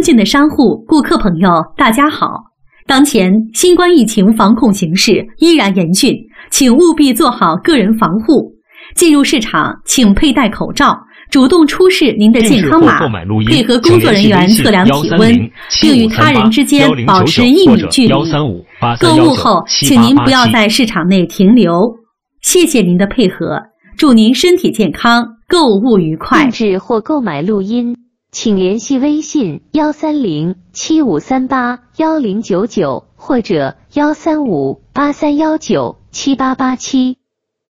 尊敬的商户、顾客朋友，大家好！当前新冠疫情防控形势依然严峻，请务必做好个人防护。进入市场，请佩戴口罩，主动出示您的健康码，配合工作人员测量体温，并与他人之间保持1米距离。购物后，请您不要在市场内停留。谢谢您的配合，祝您身体健康，购物愉快。 定制或购买录音，请联系微信13075381099或者13583197887。